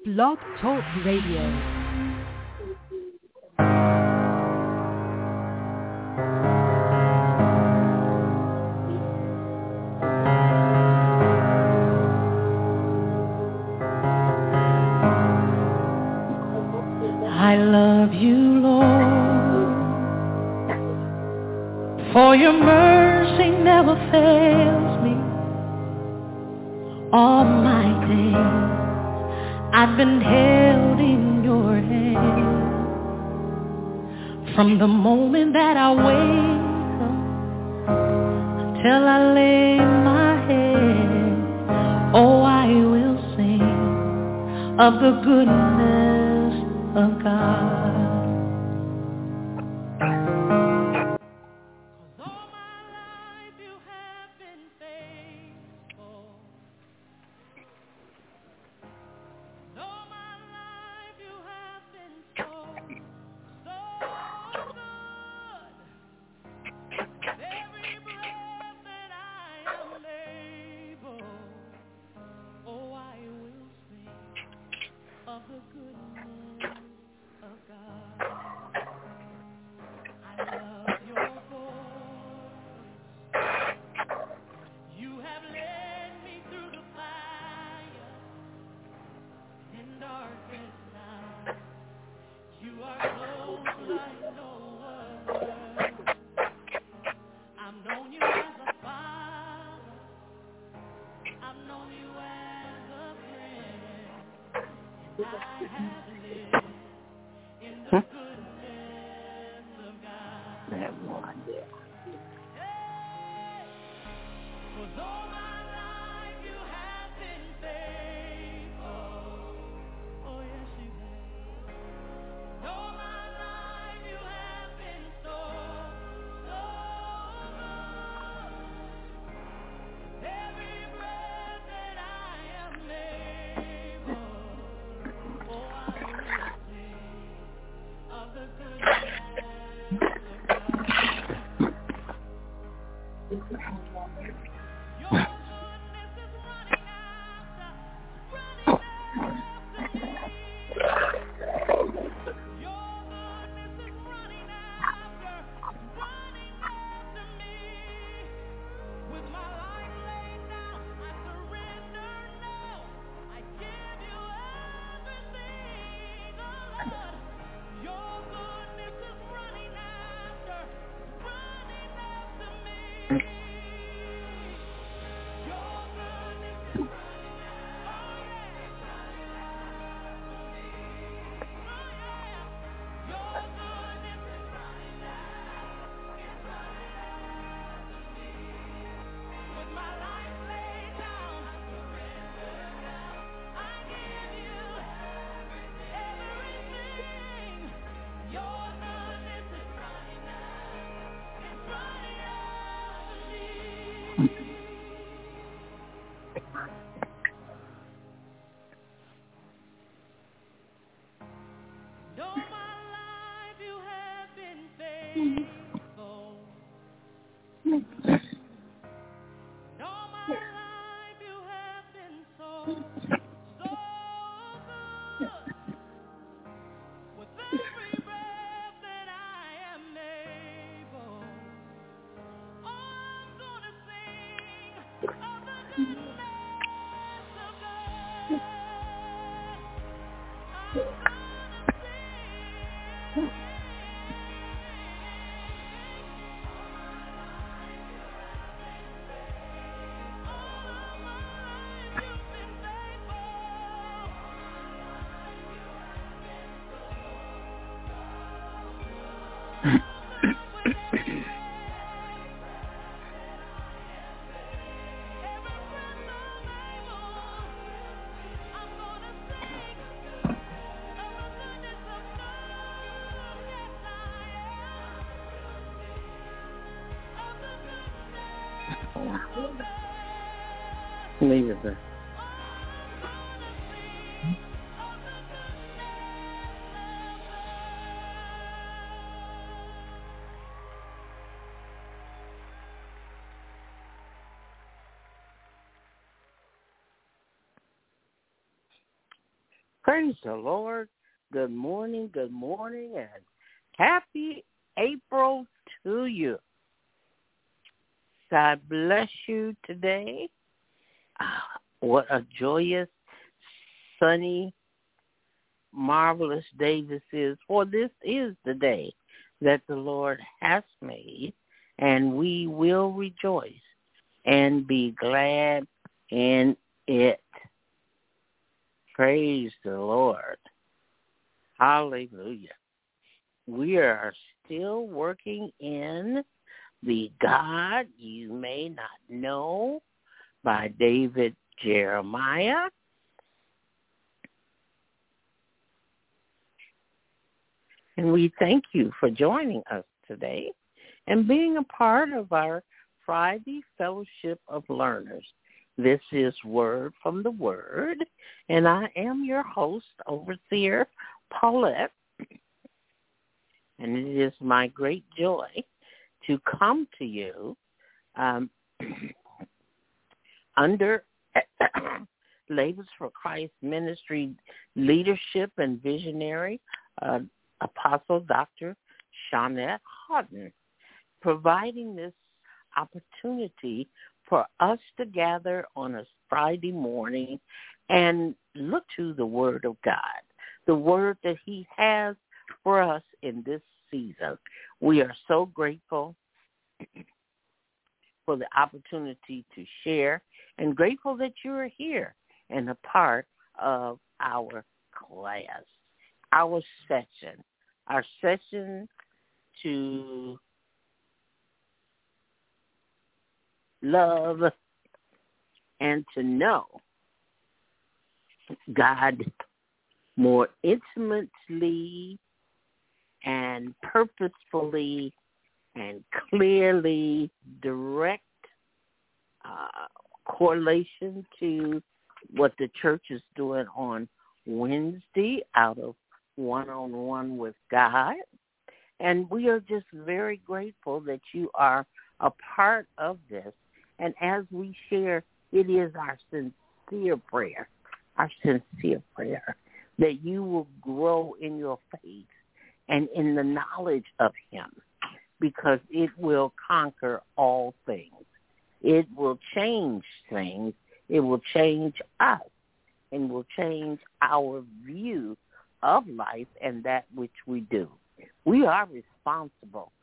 Blog Talk Radio. I love you, Lord, for your mercy never fails me. All my days I've been held in your hand. From the moment that I wake up till I lay my head, oh, I will sing of the goodness of God. Leave it there. Praise the Lord. Good morning, and happy April to you. God bless you today. What a joyous, sunny, marvelous day this is. For this is the day that the Lord has made, and we will rejoice and be glad in it. Praise the Lord. Hallelujah. We are still working in The God You May Not Know by David Jeremiah. And we thank you for joining us today and being a part of our Friday Fellowship of Learners. This is Word from the Word, and I am your host, Overseer Paulette, and it is my great joy to come to you under Labors for Christ Ministry leadership and visionary, Apostle Dr. Shawnette Houghton, providing this opportunity for us to gather on a Friday morning and look to the Word of God, the Word that He has for us in this season. We are so grateful for the opportunity to share and grateful that you are here and a part of our class, our session to love and to know God more intimately and purposefully and clearly, direct correlation to what the church is doing on Wednesday out of One-on-One with God. And we are just very grateful that you are a part of this. And as we share, it is our sincere prayer that you will grow in your faith and in the knowledge of Him, because it will conquer all things. It will change things. It will change us and will change our view of life and that which we do. We are responsible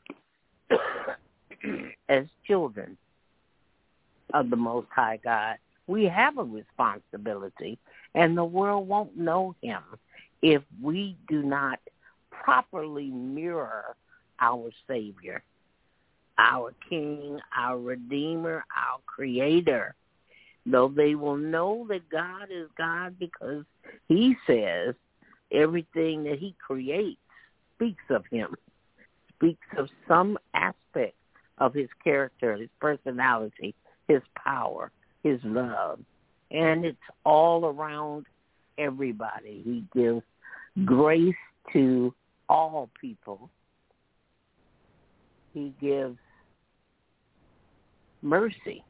as children of the Most High God. We have a responsibility, and the world won't know Him if we do not properly mirror our Savior, our King, our Redeemer, our Creator. Though they will know that God is God because He says everything that He creates speaks of Him, speaks of some aspect of His character, His personality, His power, His love. And it's all around everybody. He gives grace to all people. He gives mercy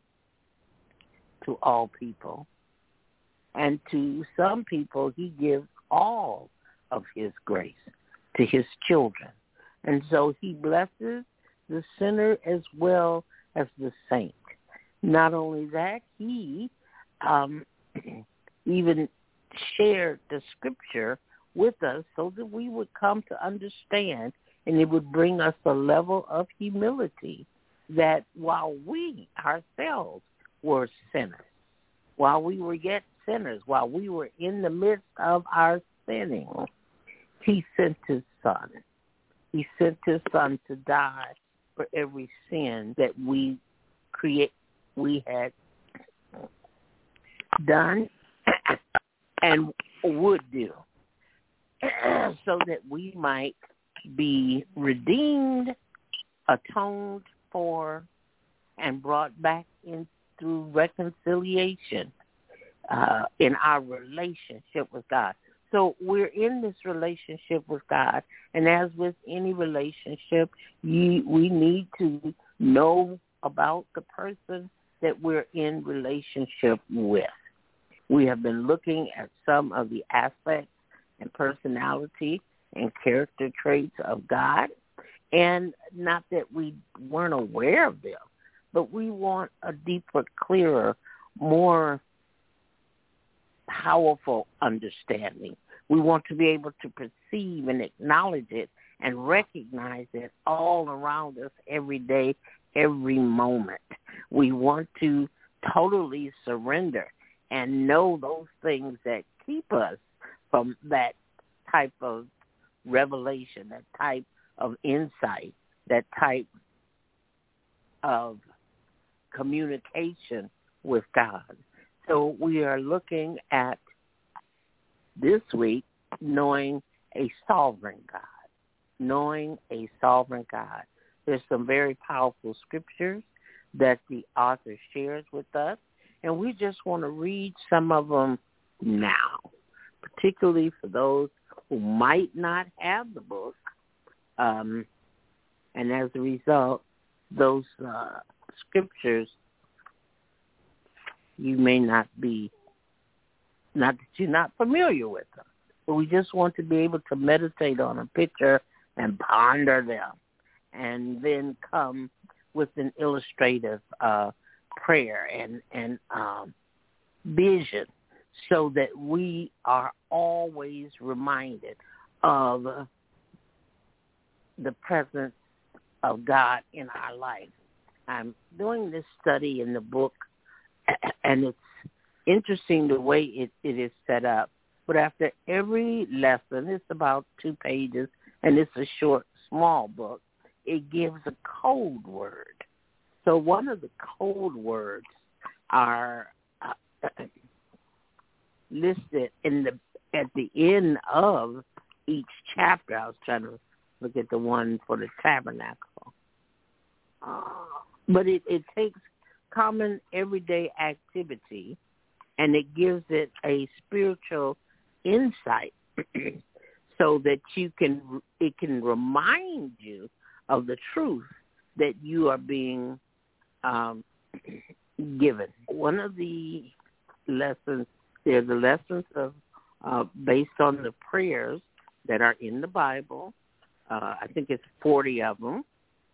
to all people. And to some people, He gives all of His grace to His children. And so He blesses the sinner as well as the saint. Not only that, He even shared the scripture with us so that we would come to understand, and it would bring us a level of humility that while we ourselves were sinners, while we were yet sinners, while we were in the midst of our sinning, He sent His Son. He sent His Son to die for every sin that we had done and would do, so that we might be redeemed, atoned for, and brought back in through reconciliation in our relationship with God. So we're in this relationship with God, and as with any relationship, we need to know about the person that we're in relationship with. We have been looking at some of the aspects and personality and character traits of God, and not that we weren't aware of them, but we want a deeper, clearer, more powerful understanding. We want to be able to perceive and acknowledge it and recognize it all around us every day, every moment. We want to totally surrender and know those things that keep us from that type of revelation, that type of insight, that type of communication with God. So we are looking at this week knowing a sovereign God. Knowing a sovereign God. There's some very powerful scriptures that the author shares with us, and we just want to read some of them now, particularly for those who might not have the book. And as a result, those scriptures, you may not be, not that you're not familiar with them, but we just want to be able to meditate on a picture and ponder them, and then come with an illustrative prayer and vision, so that we are always reminded of the presence of God in our life. I'm doing this study in the book, and it's interesting the way it is set up. But after every lesson, it's about 2 pages, and it's a short, small book, it gives a code word. So one of the code words are listed at the end of each chapter. I was trying to look at the one for the tabernacle. But it takes common everyday activity, and it gives it a spiritual insight so that it can remind you of the truth that you are being given. One of the lessons, they're the lessons of based on the prayers that are in the Bible. I think it's 40 of them.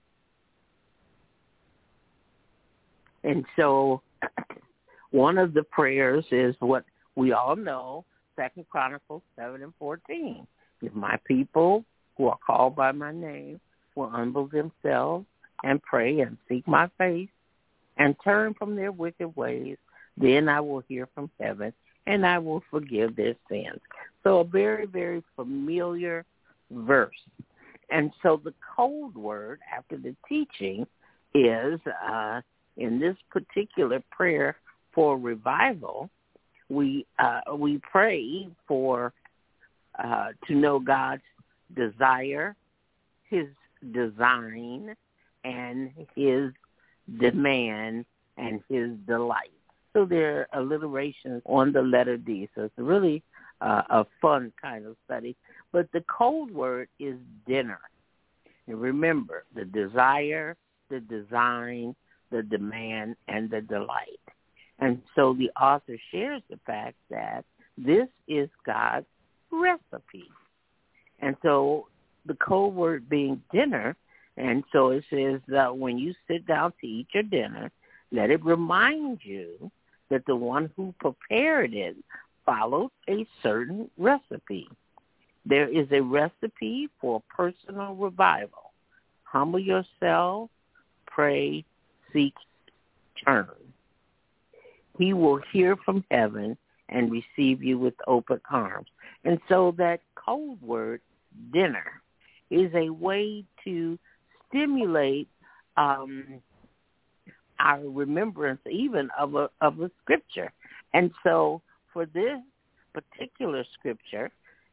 And so one of the prayers is what we all know, 2 Chronicles 7:14. If my people who are called by my name will humble themselves and pray and seek my face and turn from their wicked ways, then I will hear from heaven and I will forgive their sins. So a very, very familiar verse. And so the code word after the teaching is, in this particular prayer for revival, we pray for to know God's desire, his design, and his demand, and his delight. So there are alliterations on the letter D. So it's really a fun kind of study. But the code word is dinner. And remember, the desire, the design, the demand, and the delight. And so the author shares the fact that this is God's recipe. And so the code word being dinner, and so it says that when you sit down to eat your dinner, let it remind you that the one who prepared it followed a certain recipe. There is a recipe for personal revival. Humble yourself, pray, seek, turn. He will hear from heaven and receive you with open arms. And so that code word, dinner, is a way to stimulate our remembrance even of a scripture. And so for this particular scripture,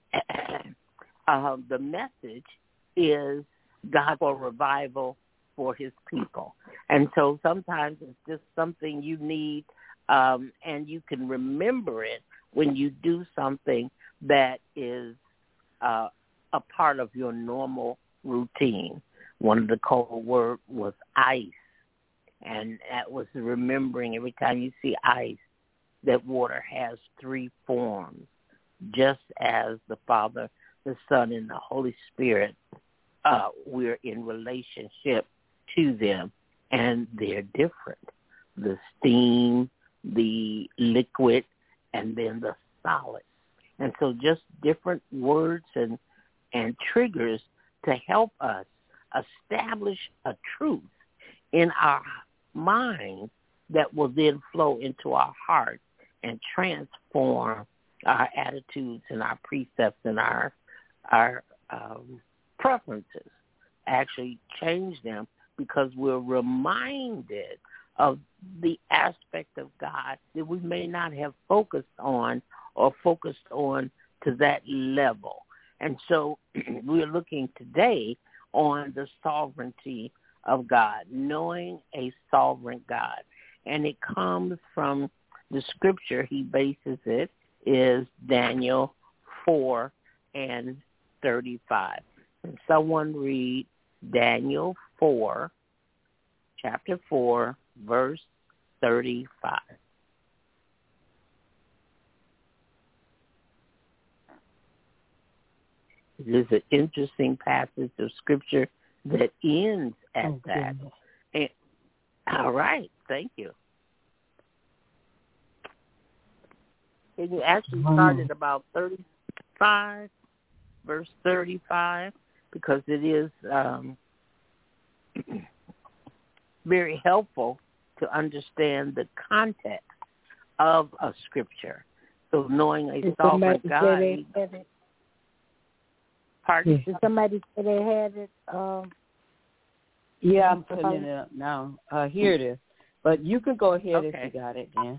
the message is God for revival for his people. And so sometimes it's just something you need, and you can remember it when you do something that is a part of your normal routine. One of the code words was ice, and that was remembering every time you see ice, that water has three forms, just as the Father, the Son, and the Holy Spirit, we're in relationship to them, and they're different. The steam, the liquid, and then the solid. And so just different words and triggers to help us establish a truth in our mind that will then flow into our heart and transform our attitudes and our precepts and our preferences, actually change them because we're reminded of the aspect of God that we may not have focused on or focused on to that level. And so we're looking today on the sovereignty of God, knowing a sovereign God. And it comes from the scripture, he bases it, is Daniel 4 and 35. Can someone read Daniel 4, chapter 4, verse 35? It is an interesting passage of scripture that ends at that. And, all right, thank you. And you actually started about 35, verse 35, because it is very helpful to understand the context of a scripture. So knowing a sovereign God. Pardon? Did somebody say they had it? Yeah, I'm putting it up now. Here it is. But you can go ahead if you got it, Dan.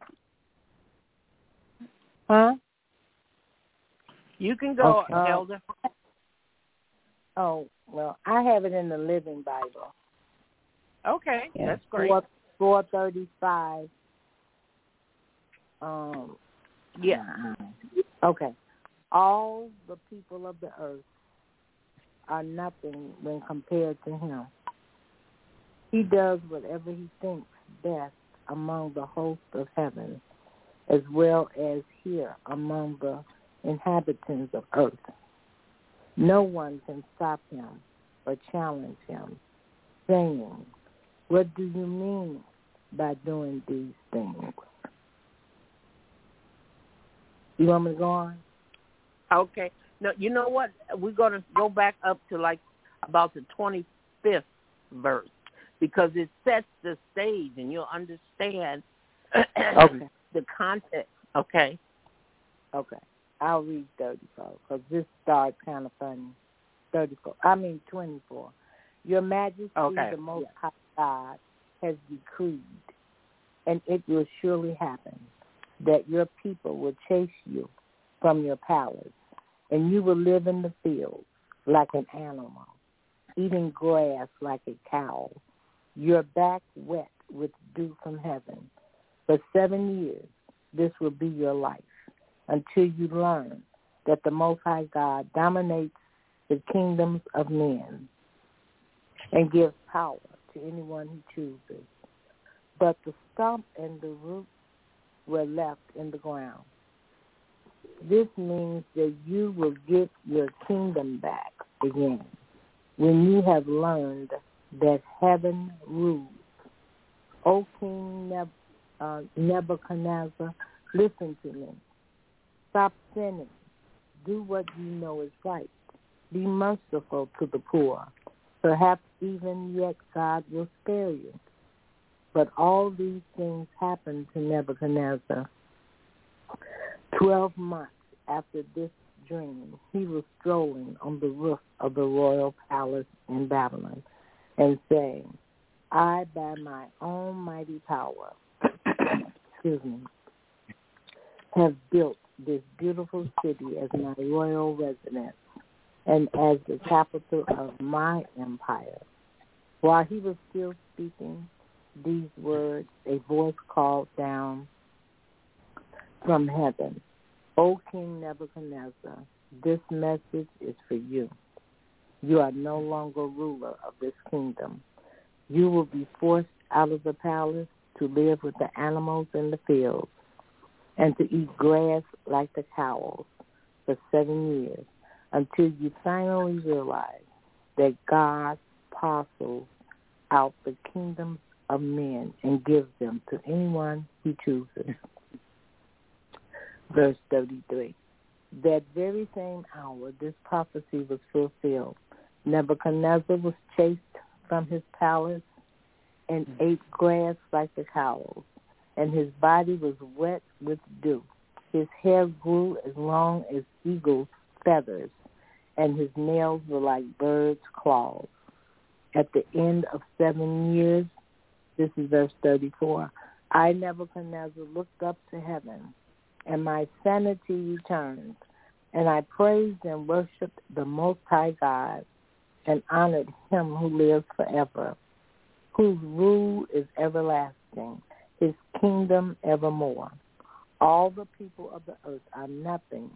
Huh? You can go, Elder. Oh, well, I have it in the Living Bible. Okay, that's great. 435. Yeah. Okay. All the people of the earth are nothing when compared to him. He does whatever he thinks best among the host of heaven, as well as here among the inhabitants of earth. No one can stop him or challenge him, saying, "What do you mean by doing these things?" You want me to go on? Okay. No, you know what? We're going to go back up to like about the 25th verse because it sets the stage and you'll understand the context. Okay. Okay. I'll read 34 because this starts kind of funny. 24. Your Majesty, the Most High God, has decreed, and it will surely happen, that your people will chase you from your palace, and you will live in the fields like an animal, eating grass like a cow, your back wet with dew from heaven. For 7 years, this will be your life, until you learn that the Most High God dominates the kingdoms of men and gives power to anyone he chooses. But the stump and the root were left in the ground. This means that you will get your kingdom back again when you have learned that heaven rules. O King Nebuchadnezzar, listen to me. Stop sinning. Do what you know is right. Be merciful to the poor. Perhaps even yet God will spare you. But all these things happened to Nebuchadnezzar. 12 months after this dream, he was strolling on the roof of the royal palace in Babylon and saying, I, by my own mighty power, have built this beautiful city as my royal residence and as the capital of my empire. While he was still speaking these words, a voice called down from heaven, O King Nebuchadnezzar, this message is for you. You are no longer ruler of this kingdom. You will be forced out of the palace to live with the animals in the fields. and to eat grass like the cows for 7 years, until you finally realize that God parcels out the kingdoms of men and gives them to anyone he chooses. Verse 33. That very same hour this prophecy was fulfilled. Nebuchadnezzar was chased from his palace and ate grass like the cows, and his body was wet with dew. His hair grew as long as eagle's feathers, and his nails were like birds' claws. At the end of 7 years, this is verse 34, I, Nebuchadnezzar, looked up to heaven, and my sanity returned, and I praised and worshipped the Most High God, and honored him who lives forever, whose rule is everlasting, his kingdom evermore. All the people of the earth are nothing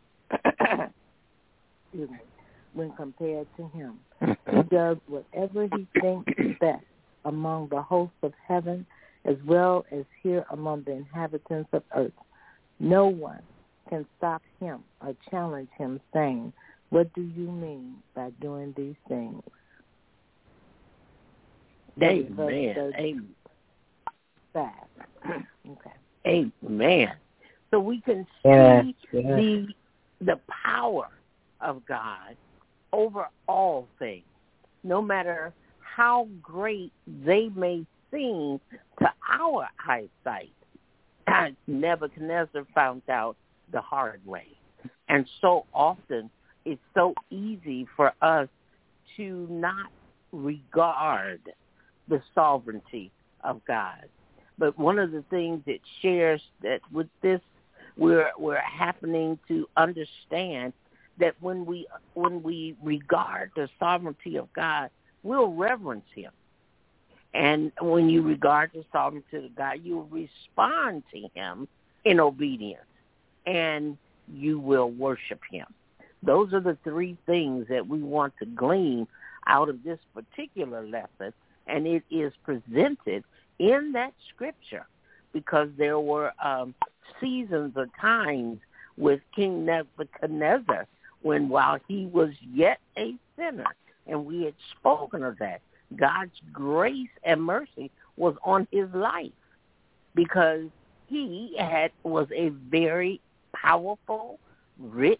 when compared to him. He does whatever he thinks best among the hosts of heaven as well as here among the inhabitants of earth. No one can stop him or challenge him, saying, what do you mean by doing these things? Amen. Okay. Amen. So we can see the power of God over all things, no matter how great they may seem to our eyesight. Nebuchadnezzar found out the hard way. And so often it's so easy for us to not regard the sovereignty of God. But one of the things it shares that with this, we're happening to understand that when we regard the sovereignty of God, we'll reverence him. And when you regard the sovereignty of God, you will respond to him in obedience, and you will worship him. Those are the three things that we want to glean out of this particular lesson, and it is presented in that scripture because there were seasons or times with King Nebuchadnezzar when while he was yet a sinner, and we had spoken of that, God's grace and mercy was on his life because he was a very powerful, rich,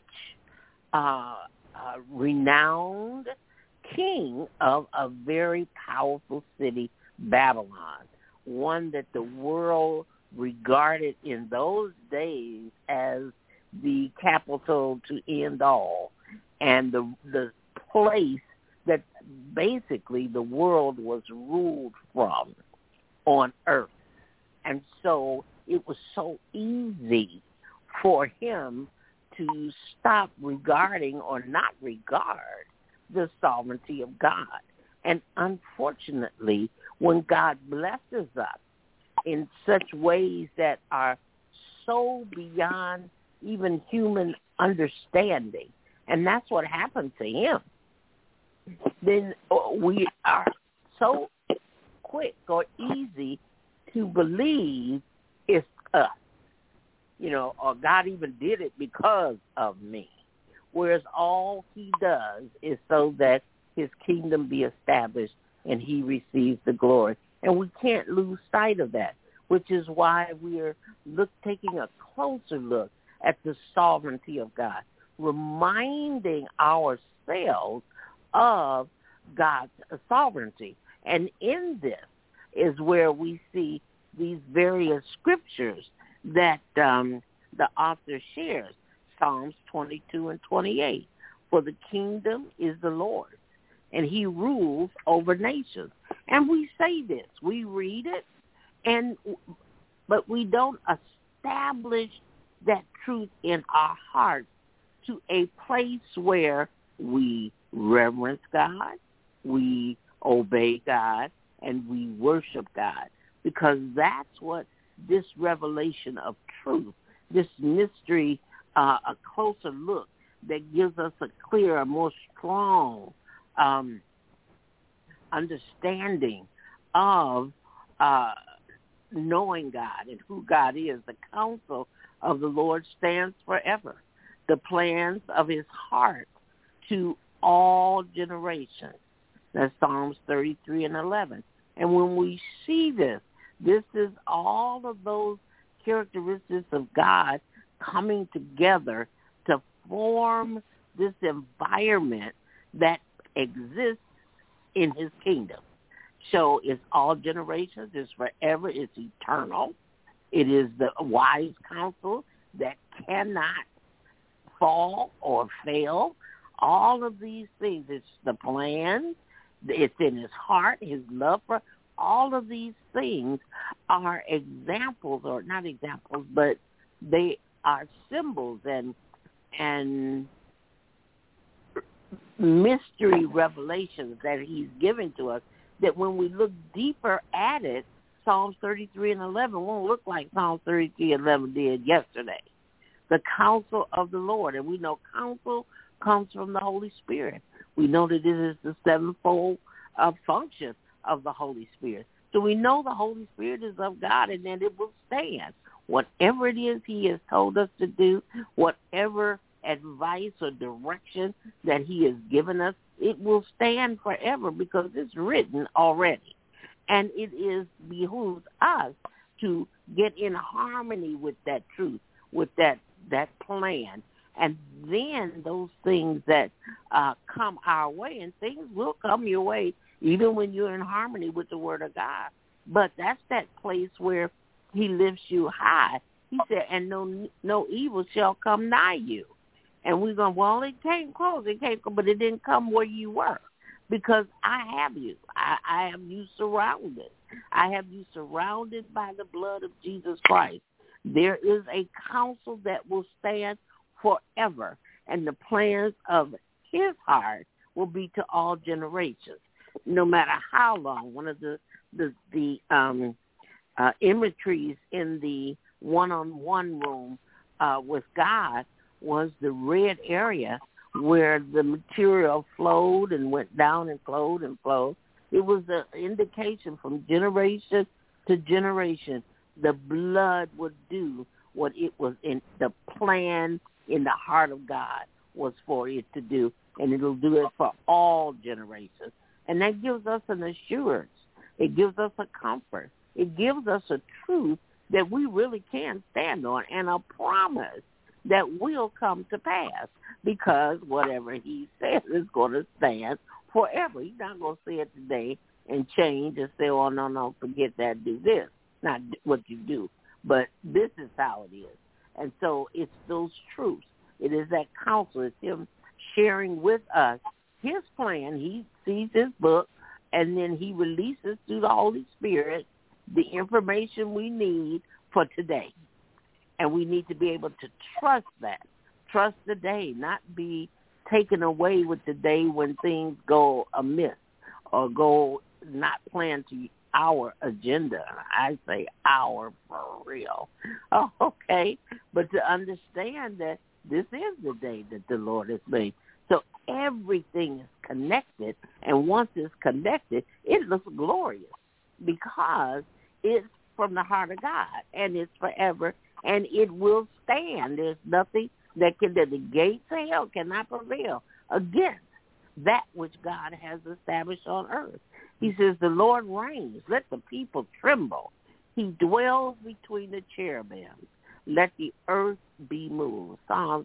renowned king of a very powerful city, Babylon, one that the world regarded in those days as the capital to end all, and the place that basically the world was ruled from on earth. And so it was so easy for him to stop regarding or not regard the sovereignty of God. And unfortunately, when God blesses us in such ways that are so beyond even human understanding, and that's what happened to him, then we are so quick or easy to believe it's us, or God even did it because of me. Whereas all he does is so that his kingdom be established and he receives the glory. And we can't lose sight of that, which is why we're taking a closer look at the sovereignty of God, reminding ourselves of God's sovereignty. And in this is where we see these various scriptures that the author shares, Psalms 22 and 28. For the kingdom is the Lord's, and he rules over nations. And we say this, we read it, but we don't establish that truth in our hearts to a place where we reverence God, we obey God, and we worship God, because that's what this revelation of truth, this mystery, a closer look that gives us a clearer, more strong understanding of knowing God and who God is, the counsel of the Lord stands forever, the plans of his heart to all generations. That's Psalms 33:11. And when we see this is all of those characteristics of God coming together to form this environment that exists in his kingdom. So it's all generations, it's forever, it's eternal. It is the wise counsel that cannot fall or fail. All of these things, it's the plan, it's in his heart, his love for all of these things are examples, or not examples, but they are symbols and mystery revelations that he's given to us, that when we look deeper at it, Psalms 33:11 won't look like Psalms 33:11 did yesterday. The counsel of the Lord, and we know counsel comes from the Holy Spirit. We know that it is the sevenfold function of the Holy Spirit. So we know the Holy Spirit is of God, and that it will stand. Whatever it is he has told us to do, whatever advice or direction that he has given us, it will stand forever because it's written already. And it is behooves us to get in harmony with that truth, with that plan. And then those things that come our way, and things will come your way even when you're in harmony with the Word of God. But that's that place where he lifts you high. He said, and no evil shall come nigh you. And we're going, well, it came close, but it didn't come where you were, because I have you. I have you surrounded. I have you surrounded by the blood of Jesus Christ. There is a counsel that will stand forever, and the plans of his heart will be to all generations, no matter how long. One of the imageries in the one-on-one room with God was the red area where the material flowed and went down and flowed and flowed. It was an indication from generation to generation the blood would do what it was in the plan in the heart of God was for it to do, and it'll do it for all generations. And that gives us an assurance. It gives us a comfort. It gives us a truth that we really can stand on, and a promise that will come to pass, because whatever he says is going to stand forever. He's not going to say it today and change and say, oh, no, forget that, do this. Not what you do, but this is how it is. And so it's those truths. It is that counsel. It's him sharing with us his plan. He sees his book, and then he releases through the Holy Spirit the information we need for today. And we need to be able to trust that. Trust the day, not be taken away with the day when things go amiss or go not planned to our agenda. I say our for real. Oh, okay. But to understand that this is the day that the Lord has made. So everything is connected, and once it's connected, it looks glorious because it's from the heart of God, and it's forever, and it will stand. There's nothing that the gates of hell cannot prevail against that which God has established on earth. He says, the Lord reigns. Let the people tremble. He dwells between the cherubims. Let the earth be moved. Psalms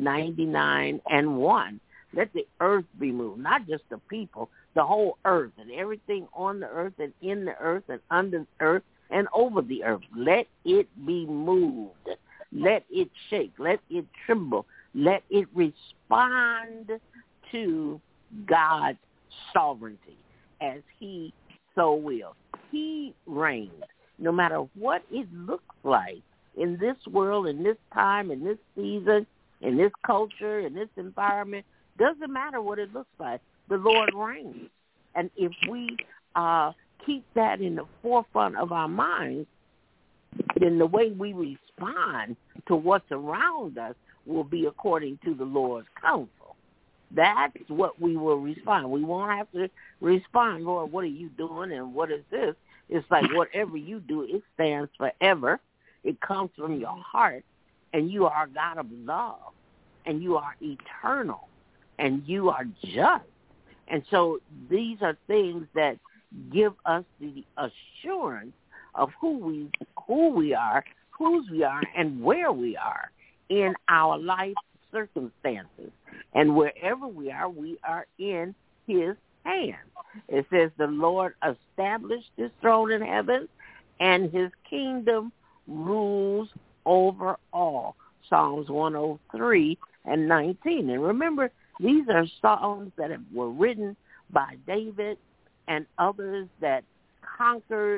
99:1. Let the earth be moved, not just the people, the whole earth and everything on the earth and in the earth and under the earth and over the earth. Let it be moved. Let it shake. Let it tremble. Let it respond to God's sovereignty as he so will. He reigns. No matter what it looks like in this world, in this time, in this season, in this culture, in this environment, doesn't matter what it looks like. The Lord reigns. And if we keep that in the forefront of our minds, then the way we respond to what's around us will be according to the Lord's counsel. That's what we will respond. We won't have to respond, Lord, what are you doing and what is this? It's like whatever you do, it stands forever. It comes from your heart, and you are a God of love, and you are eternal, and you are just. And so these are things that give us the assurance of who we are, whose we are, and where we are in our life circumstances. And wherever we are in his hands. It says the Lord established his throne in heaven, and his kingdom rules over all. Psalms 103 and 19. And remember, these are songs that were written by David and others that conquered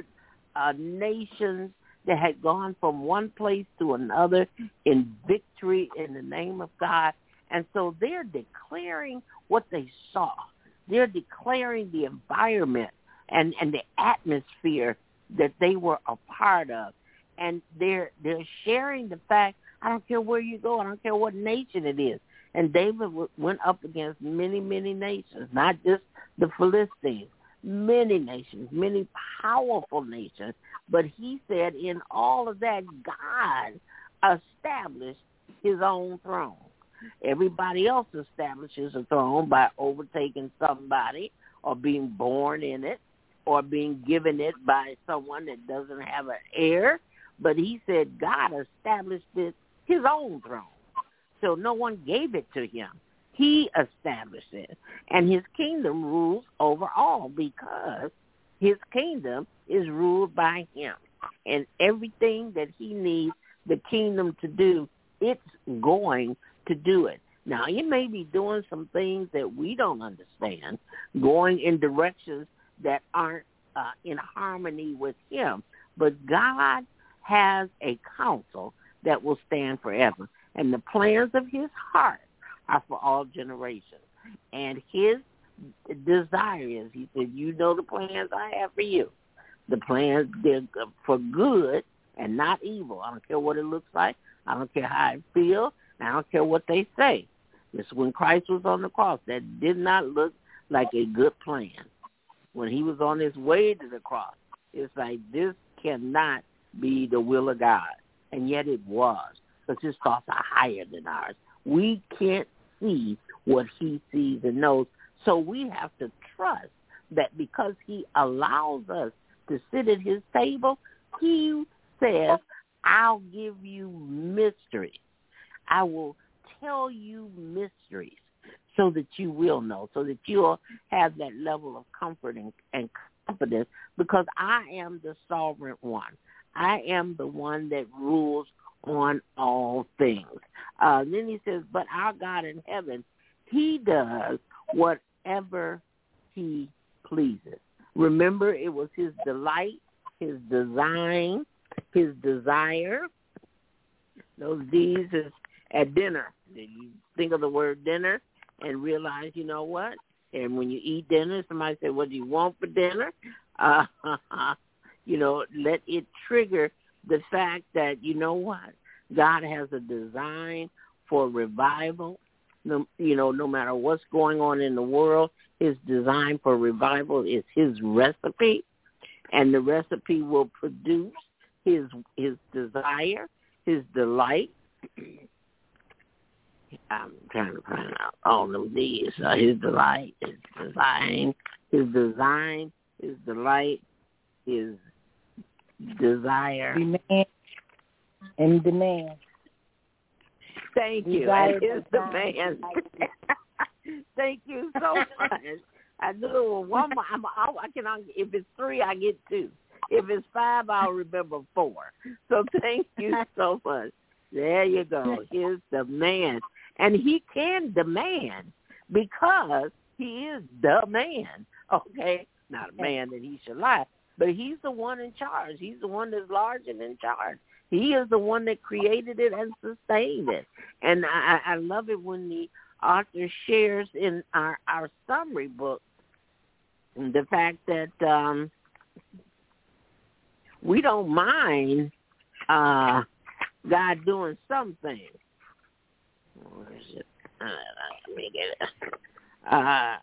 nations that had gone from one place to another in victory in the name of God. And so they're declaring what they saw. They're declaring the environment and the atmosphere that they were a part of. And they're sharing the fact, I don't care where you go, I don't care what nation it is. And David went up against many, many nations, not just the Philistines, many nations, many powerful nations. But he said in all of that, God established his own throne. Everybody else establishes a throne by overtaking somebody or being born in it or being given it by someone that doesn't have an heir. But he said God established his own throne. So no one gave it to him. He established it. And his kingdom rules over all because his kingdom is ruled by him. And everything that he needs the kingdom to do, it's going to do it. Now, you may be doing some things that we don't understand, going in directions that aren't in harmony with him. But God has a counsel that will stand forever. And the plans of his heart are for all generations. And his desire is, he said, you know the plans I have for you. The plans, they're for good and not evil. I don't care what it looks like. I don't care how it feels. I don't care what they say. This when Christ was on the cross, that did not look like a good plan. When he was on his way to the cross, it's like this cannot be the will of God. And yet it was, because his thoughts are higher than ours. We can't see what he sees and knows. So we have to trust that because he allows us to sit at his table, he says, I'll give you mysteries. I will tell you mysteries so that you will know, so that you'll have that level of comfort and confidence, because I am the sovereign one. I am the one that rules on all things. Then he says, but our God in heaven, he does whatever he pleases. Remember, it was his delight, his design, his desire. Those D's is at dinner. You think of the word dinner and realize, you know what? And when you eat dinner, somebody say, what do you want for dinner? Let it trigger the fact that, you know what? God has a design for revival. No matter what's going on in the world, his design for revival is his recipe, and the recipe will produce his desire, his delight. I'm trying to find out all of these. His delight, his design, his delight, his desire. And demand. Thank you. And his demand. Thank you so much. I knew one more. If it's 3, I get 2. If it's 5, I'll remember 4. So thank you so much. There you go. His demand. And he can demand because he is the man. Okay? Not a man that he should lie, but he's the one in charge. He's the one that's large and in charge. He is the one that created it and sustained it. And I love it when the author shares in our summary book the fact that we don't mind God doing some things. Where is it? Let me get it.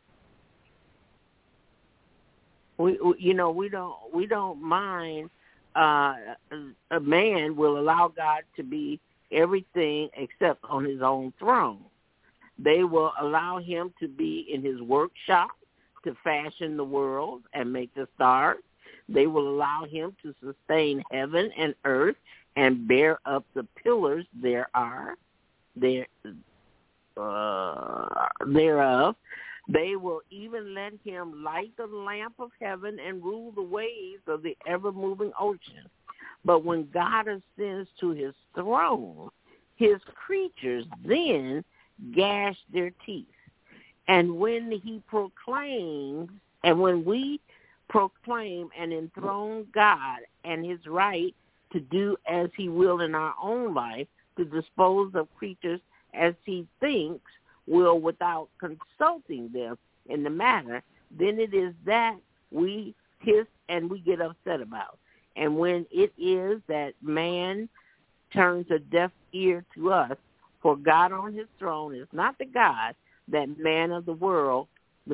We don't mind a man will allow God to be everything except on his own throne. They will allow him to be in his workshop to fashion the world and make the stars. They will allow him to sustain heaven and earth and bear up the pillars thereof. They will even let him light the lamp of heaven and rule the waves of the ever-moving ocean. But when God ascends to his throne, his creatures then gash their teeth. And when we proclaim and enthrone God and his right to do as he will in our own life, to dispose of creatures as he thinks will without consulting them in the matter, then it is that we hiss and we get upset about. And when it is that man turns a deaf ear to us, for God on his throne is not the God that the man of the world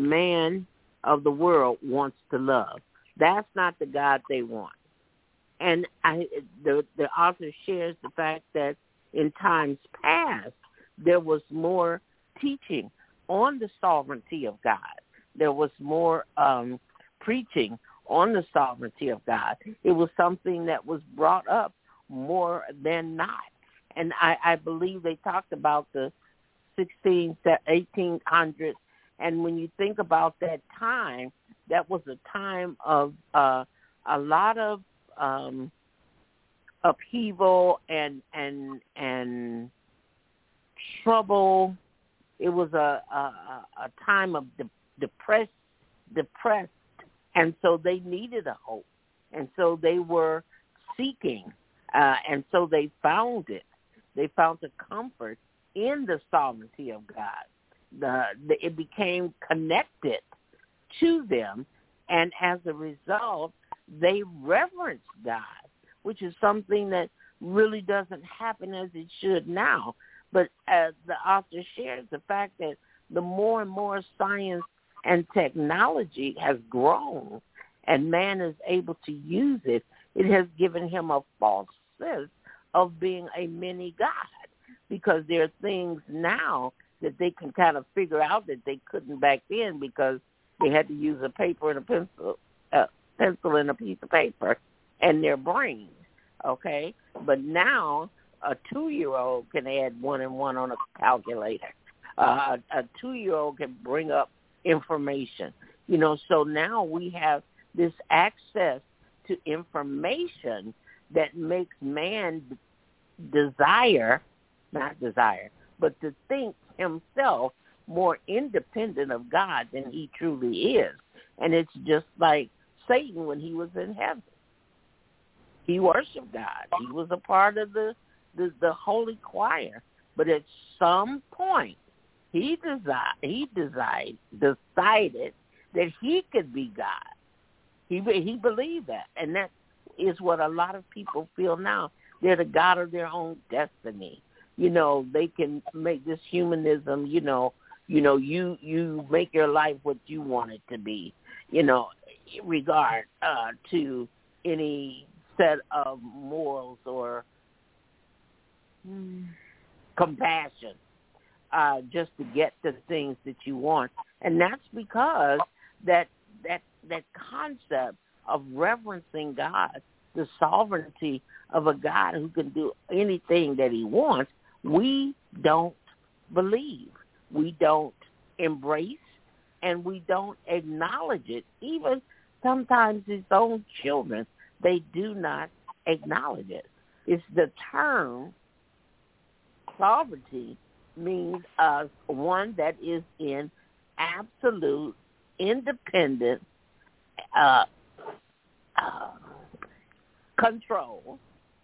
wants to love. That's not the God they want. And the author shares the fact that in times past, there was more teaching on the sovereignty of God. There was more preaching on the sovereignty of God. It was something that was brought up more than not. And I believe they talked about the 1800s. And when you think about that time, that was a time of a lot of upheaval and trouble. It was a time of depressed, and so they needed a hope, and so they were seeking, and so they found it. They found the comfort in the sovereignty of God. It became connected to them, and as a result, they reverenced God, which is something that really doesn't happen as it should now. But as the author shares, the fact that the more and more science and technology has grown and man is able to use it, it has given him a false sense of being a mini God, because there are things now that they can kind of figure out that they couldn't back then, because they had to use a paper and a pencil and a piece of paper and their brains, okay? But now a 2-year-old can add 1 and 1 on a calculator. A 2-year-old can bring up information. So now we have this access to information that makes man but to think himself more independent of God than he truly is. And it's just like Satan when he was in heaven. He worshiped God. He was a part of the holy choir. But at some point, he decided that he could be God. He believed that. And that is what a lot of people feel now. They're the God of their own destiny. They can make this humanism, you make your life what you want it to be, in regard to any set of morals or compassion, just to get the things that you want. And that's because that concept of reverencing God, the sovereignty of a God who can do anything that he wants, we don't believe. We don't embrace, and we don't acknowledge it. Even sometimes his own children, they do not acknowledge it. It's the term sovereignty means one that is in absolute independent control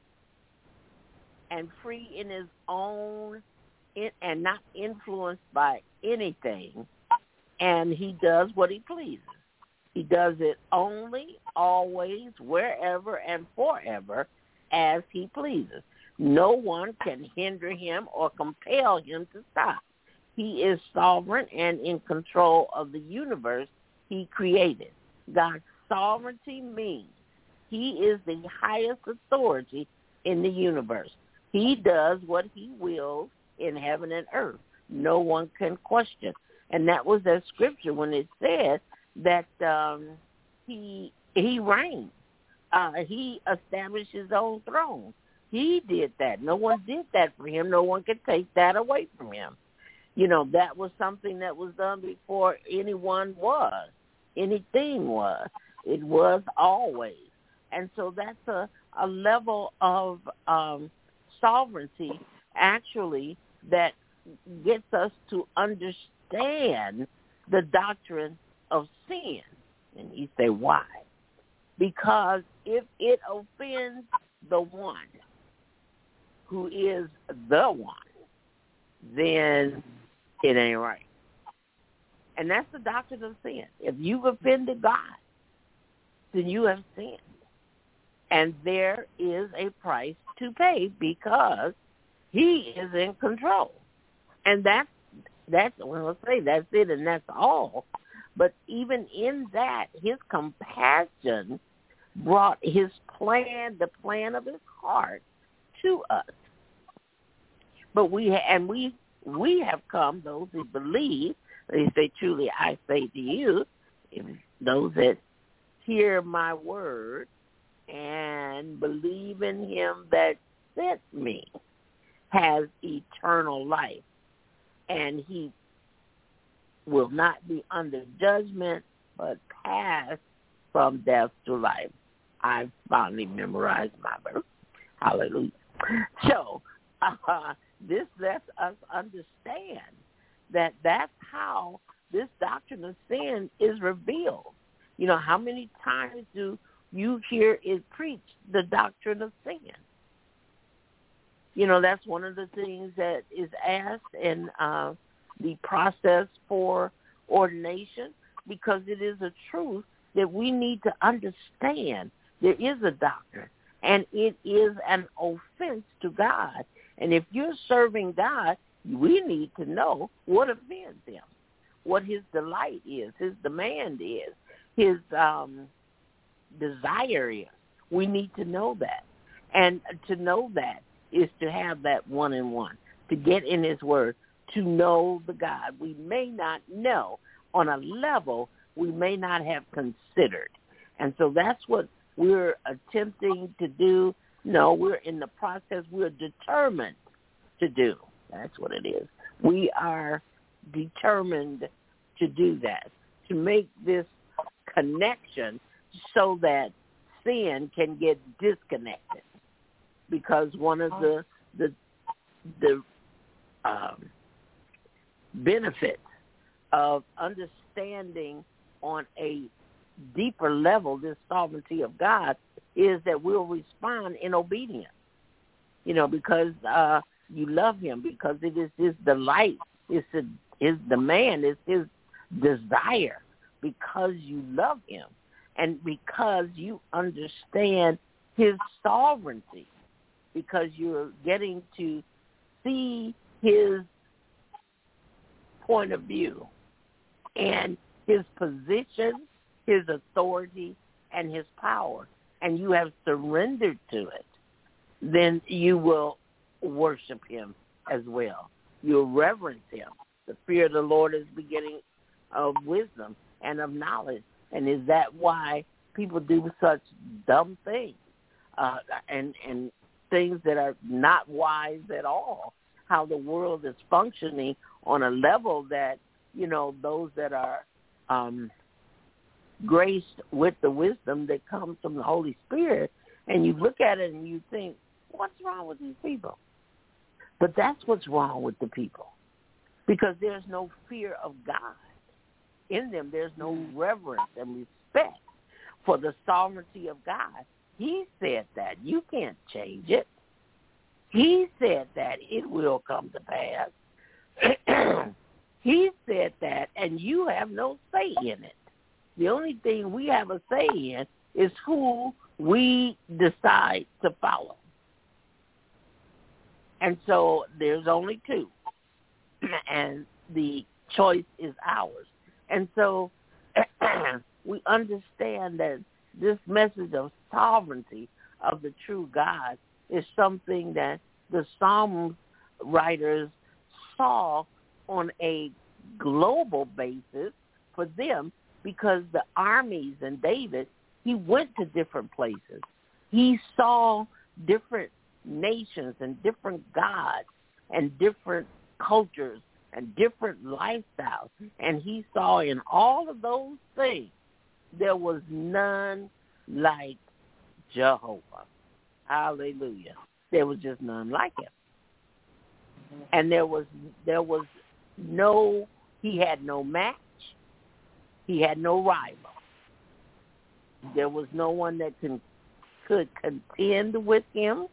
and free in his own, and not influenced by anything, and he does what he pleases. He does it only, always, wherever, and forever as he pleases. No one can hinder him or compel him to stop. He is sovereign and in control of the universe he created. God's sovereignty means He is the highest authority in the universe. He does what he wills in heaven and earth. No one can question. And that was that scripture when it said that he reigns. He established his own throne. He did that. No one did that for him. No one could take that away from him. You know, that was something that was done before anything was. It was always. And so that's a level of sovereignty, actually, that gets us to understand the doctrine of sin. And you say, why? Because if it offends the one who is the one, then it ain't right. And that's the doctrine of sin. If you've offended God, then you have sinned. And there is a price to pay because he is in control. And that's well, let's say that's it and that's all. But even in that, his compassion brought his plan, the plan of his heart, to us. But we have come, those who believe, they say, truly I say to you, those that hear my word and believe in him that sent me has eternal life, and he will not be under judgment, but pass from death to life. I finally memorized my verse. Hallelujah. So this lets us understand that that's how this doctrine of sin is revealed. You know, how many times do you hear it preached, the doctrine of sin? You know, that's one of the things that is asked in the process for ordination, because it is a truth that we need to understand. There is a doctrine, and it is an offense to God. And if you're serving God, we need to know what offends him, what his delight is, his demand is, his desire is. We need to know that. And to know that is to have that one-on-one, to get in his word, to know the God we may not know on a level we may not have considered. And so that's what we're attempting to do. No, we're in the process. We're determined to do. That's what it is. We are determined to do that, to make this connection so that sin can get disconnected. Because one of the benefits of understanding on a deeper level this sovereignty of God is that we'll respond in obedience. You know, because you love him, because it is his delight, it's his demand, it's his desire, because you love him and because you understand his sovereignty, because you're getting to see his point of view and his position, his authority, and his power, and you have surrendered to it, then you will worship him as well. You'll reverence him. The fear of the Lord is the beginning of wisdom and of knowledge. And is that why people do such dumb things and things that are not wise at all? How the world is functioning on a level that, you know, those that are graced with the wisdom that comes from the Holy Spirit, and you look at it and you think, what's wrong with these people? But that's what's wrong with the people, because there's no fear of God in them. There's no reverence and respect for the sovereignty of God. He said that. You can't change it. He said that it will come to pass. He said that, and you have no say in it. The only thing we have a say in is who we decide to follow. And so there's only two, and the choice is ours. And so we understand that this message of sovereignty of the true God is something that the Psalm writers saw on a global basis for them, because the armies and David, he went to different places. He saw different nations and different gods and different cultures and different lifestyles. And he saw in all of those things, there was none like Jehovah. Hallelujah. There was just none like him. And there was no, he had no match. He had no rival. There was no one that could contend with him.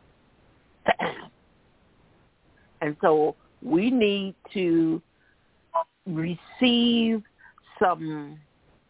And so we need to receive some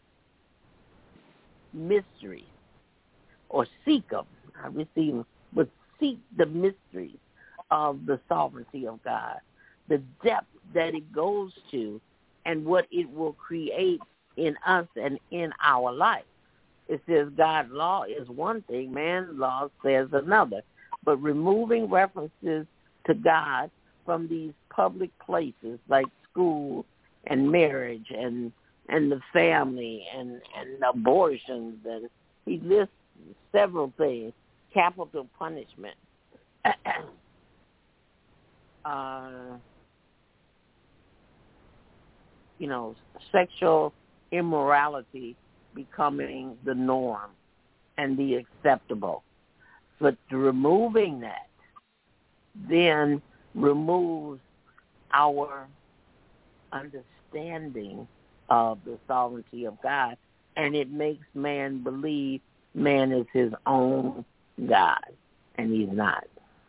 mysteries, or seek them. I receive them, but seek the mysteries of the sovereignty of God, the depth that it goes to, and what it will create in us and in our life. It says God's law is one thing, man's law says another. But removing references to God from these public places like school and marriage and the family and abortions, and he lists several things, capital punishment, sexual immorality becoming the norm and the acceptable. But removing that then removes our understanding of the sovereignty of God, and it makes man believe man is his own God, and he's not.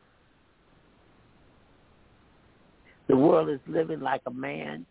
The world is living like a man,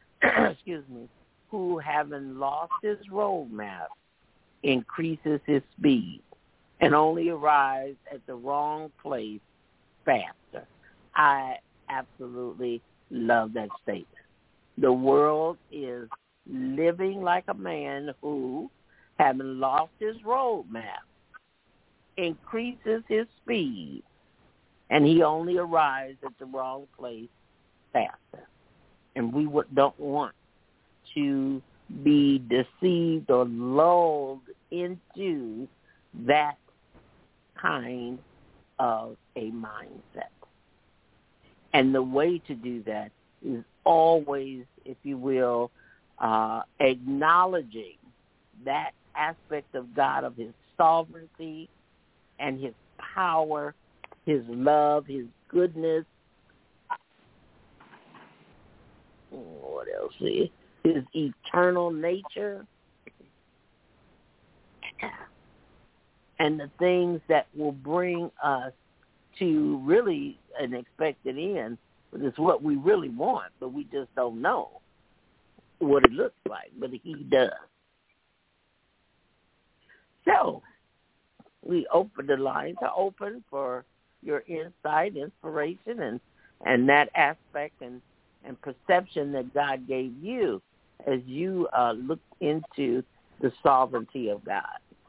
who, having lost his roadmap, increases his speed and only arrives at the wrong place faster. I absolutely love that statement. The world is living like a man who, having lost his roadmap, increases his speed, and he only arrives at the wrong place faster. And we don't want to be deceived or lulled into that kind of a mindset. And the way to do that is always, if you will, acknowledging that aspect of God, of his sovereignty and his power, his love, his goodness. What else? His eternal nature. And the things that will bring us to really an expected end, which is what we really want, but we just don't know what it looks like, but he does. So we open, the lines are open for your insight, inspiration, and that aspect and perception that God gave you as you look into the sovereignty of God.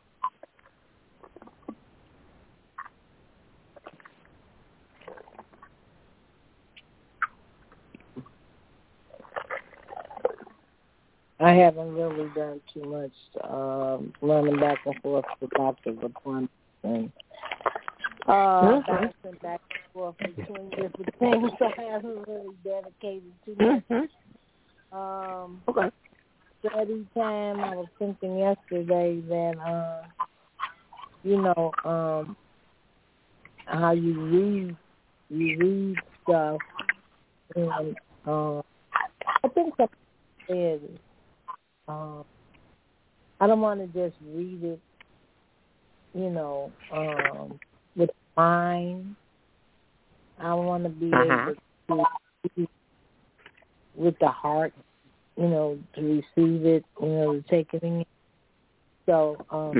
I haven't really done too much running back and forth with doctor's appointments and bouncing back and forth between different things. So I haven't really dedicated too much. Okay. Study time. I was thinking yesterday that how you read stuff, and I think that is. I don't want to just read it, with mind. I want to be able to read with the heart, to receive it, to take it in. So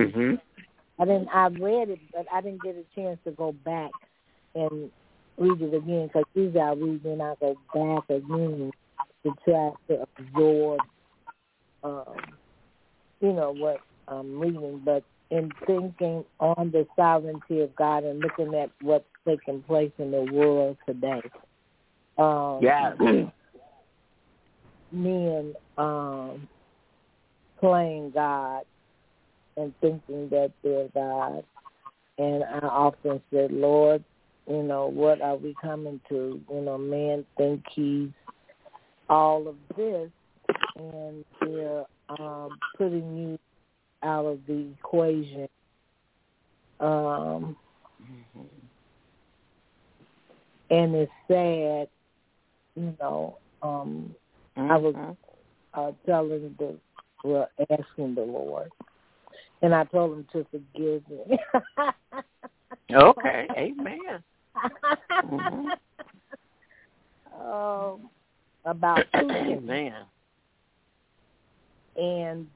I read it, but I didn't get a chance to go back and read it again, because usually I read and I go back again to try to absorb what I'm reading. But in thinking on the sovereignty of God and looking at what's taking place in the world today. Men playing God and thinking that they're God. And I often said, Lord, what are we coming to? Men think he's all of this, and they're putting you out of the equation. And it's sad, I was asking the Lord, and I told him to forgive me. Okay, amen. About amen. And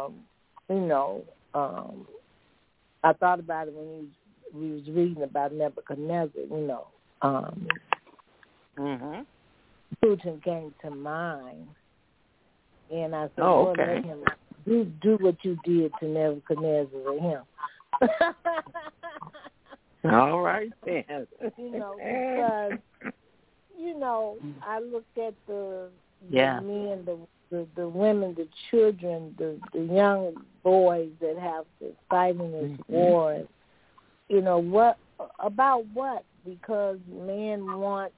I thought about it when we was reading about Nebuchadnezzar. Putin came to mind, and I said, Lord, let him do what you did to Nebuchadnezzar to him. All right, then. Because I look at the men, the women, the children, the young boys that have to fight in this war. What about what? Because men want,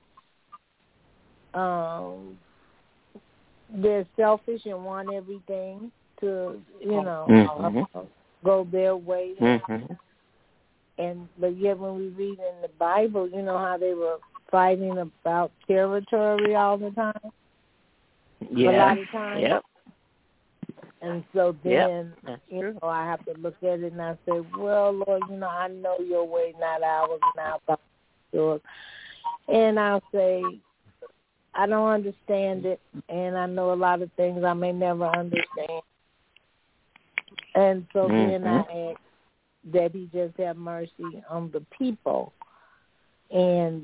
they're selfish and want everything to, go their way. But yet when we read in the Bible, how they were fighting about territory all the time. A lot of times. Yep. And so then, I have to look at it and I say, well, Lord, I know your way, not ours, not yours. And I'll say, I don't understand it, and I know a lot of things I may never understand. And so then I ask that he just have mercy on the people. And,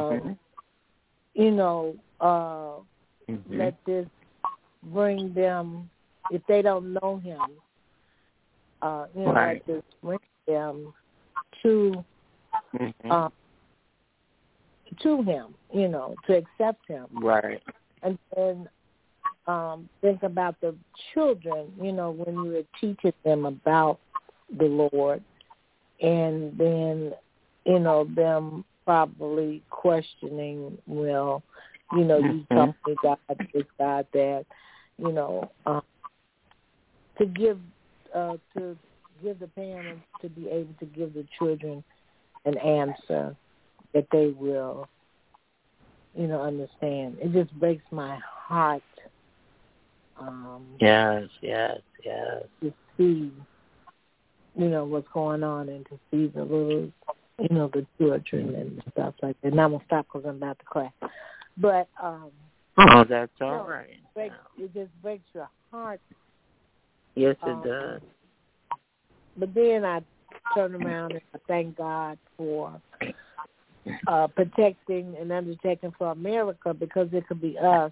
let this bring them, if they don't know him, let this bring them to him, to accept him. Right. And then think about the children, when you were teaching them about the Lord, and then, them probably questioning, well, you taught me God, this, God, that, to give the parents to be able to give the children an answer that they will, understand. It just breaks my heart. Yes. To see, what's going on, and to see the little, the children and stuff like that. And I'm going to stop because I'm about to cry. But, that's all right. It just breaks your heart. Yes, it does. But then I turn around and I thank God for protecting and undertaking for America, because it could be us.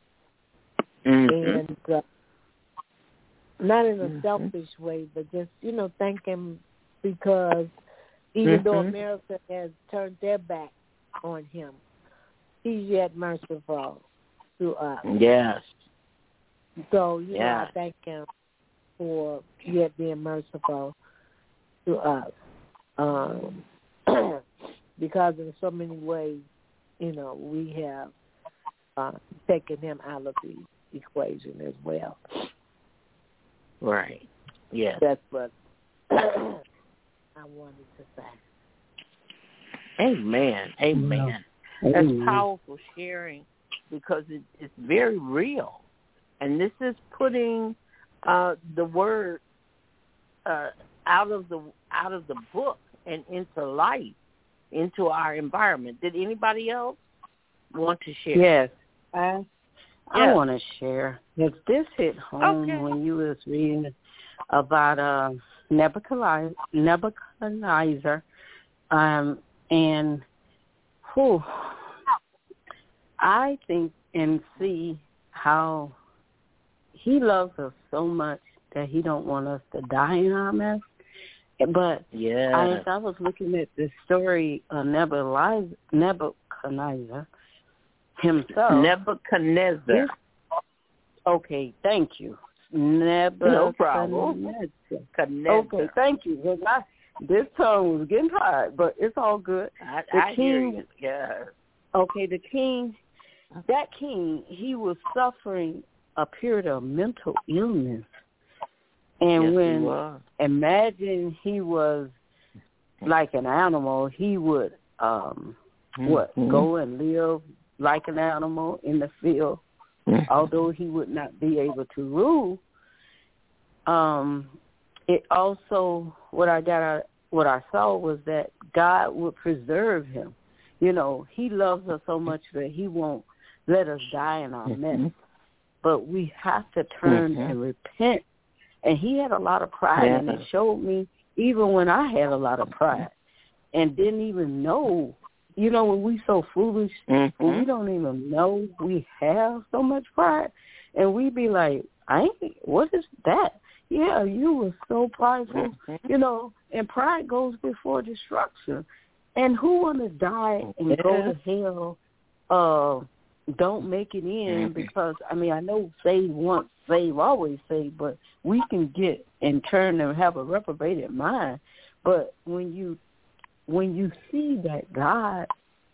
And not in a selfish way, but just, thank him, because even though America has turned their back on him, he's yet merciful to us. Yes. So, I thank him for yet being merciful to us. Because in so many ways, we have taken him out of the equation as well. Right. Yes. That's what I wanted to say. Amen. That's powerful sharing, because it's very real. And this is putting the word out of the book and into life, into our environment. Did anybody else want to share? Yes, I want to share. If this hit home when you was reading about Nebuchadnezzar, and I think and see how he loves us so much that he don't want us to die in our mess. But yeah, as I was looking at the story of Nebuchadnezzar himself. Nebuchadnezzar. Okay, thank you. No problem. Okay, thank you. This tongue was getting tired, but it's all good. I hear you. Yeah. Okay, that king, he was suffering a period of mental illness. And imagine he was like an animal, he would go and live like an animal in the field, although he would not be able to rule. It also, what I saw was that God would preserve him. You know, he loves us so much that he won't let us die in our mess. But we have to turn and repent. And he had a lot of pride, and it showed me even when I had a lot of pride and didn't even know. You know, when we so foolish, when we don't even know we have so much pride, and we be like, what is that? Yeah, you were so prideful, you know, and pride goes before destruction. And who want to die and go to hell, don't make it in because, I mean, I know save once, save always save, but we can get and turn and have a reprobated mind. But when you see that God,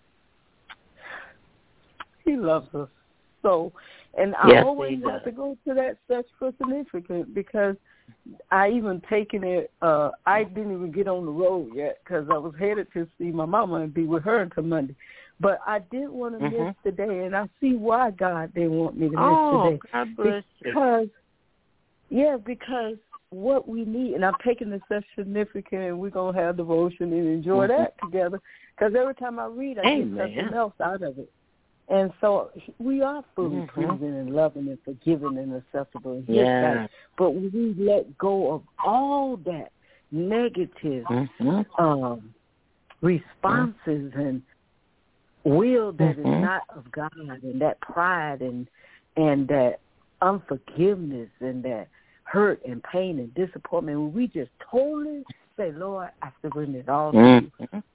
he loves us so, and I always have to go to that search for significance because I even taken it, I didn't even get on the road yet because I was headed to see my mama and be with her until Monday. But I didn't want to miss today, and I see why God didn't want me to miss today. God bless you. Because what we need, and I'm taking the such significant, and we're going to have devotion and enjoy that together, because every time I read, I get something else out of it. And so we are fully pleasing and loving and forgiving and acceptable. But when we let go of all that negative responses and will that is not of God, and that pride and that unforgiveness and that hurt and pain and disappointment, when we just totally say, Lord, I surrender it all to you.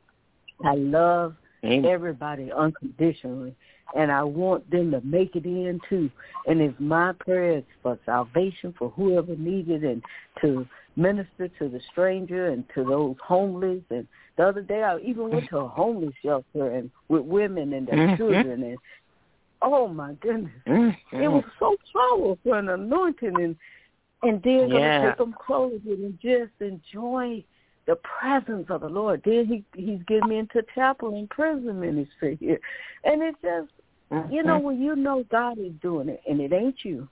I love everybody unconditionally, and I want them to make it in too. And if my prayer is for salvation for whoever needs it, and to minister to the stranger and to those homeless. And the other day I even went to a homeless shelter and with women and their children, and oh my goodness, it was so powerful and anointing, and then gonna take them closer and just enjoy the presence of the Lord. Then he's getting me into chapel and prison ministry here. And it's just, you know, when you know God is doing it and it ain't you,